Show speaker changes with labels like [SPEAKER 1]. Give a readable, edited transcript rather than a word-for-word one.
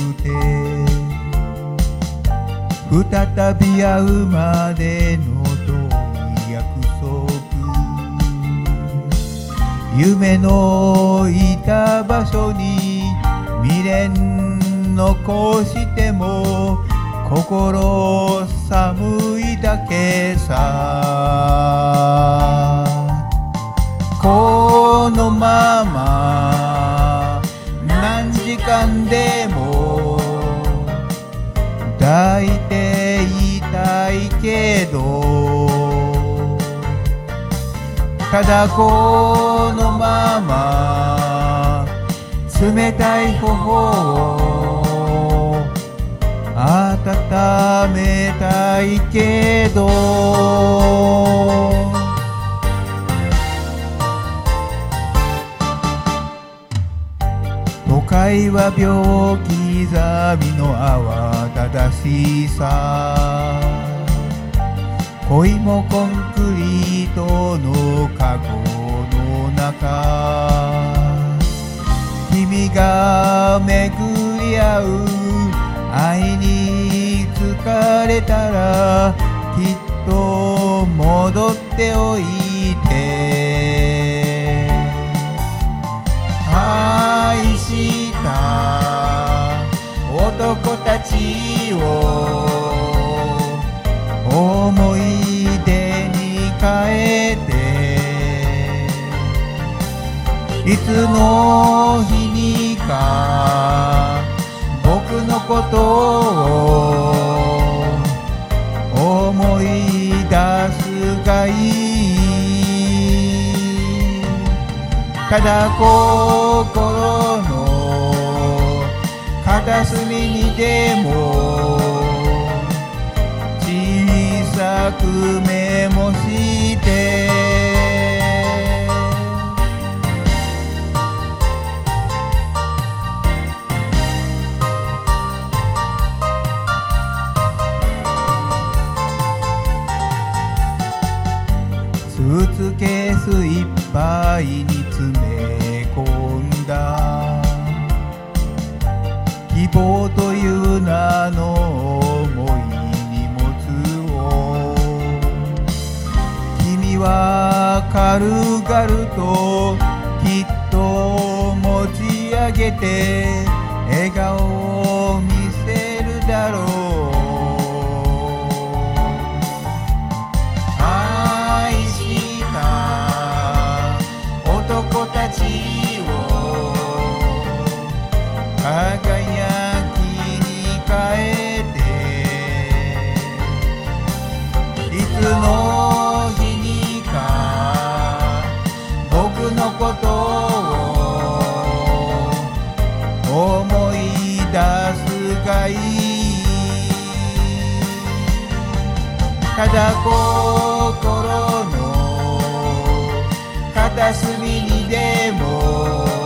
[SPEAKER 1] て再び会うまでの遠い約束、夢のいた場所に未練残しても心寒いだけさ。このまま何時間でも抱いていたいけど、ただこのまま冷たい頬を温めたいけど、都会は秒刻みの慌ただしさ、恋もコンクリートのカゴの中、君が巡り合う愛に疲れたらきっと戻っておいて、愛した男たちを思い出に変えて、いつの日にか僕のことを思い出すがいい。ただ心の片隅にでも小さくメモしてスーツケースいっぱいに詰め込んだ希望という名の重い荷物を、君は軽々ときっと持ち上げて笑顔を見せるだろう。男たちを輝きに変えて、いつの日にか僕のことを思い出すがいい。ただ心の片隅にでも